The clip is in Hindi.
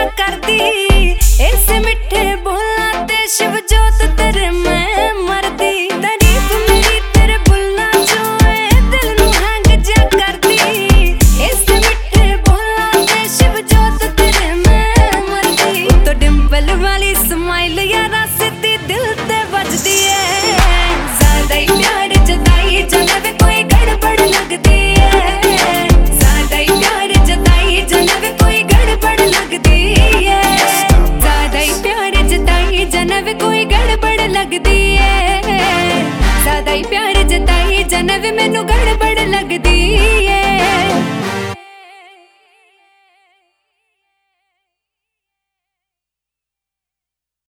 करदी। इस मिठे बोलां ते शिव जोत तेरे मैं मरदी। तारीफ मेरी तेरे बुल्लां चों ए दिल नूं हैंग जा करदी। इस मिठे बोलां ते शिव जोत तेरे मैं मरदी। तो डिंपल वाली स्माइल यारा सीधी दिल ते वजदी है। ज्यादा ही प्यार जताई जब कोई गड़बड़ लगदी है। ज्यादा ही प्यार जताई जब कोई गड़बड़ लगदी है। ज्यादा ही प्यार जताई जब कोई गड़बड़ लगदी है। ज्यादा ही प्यार जताई जब मैनू गड़बड़ लगदी है।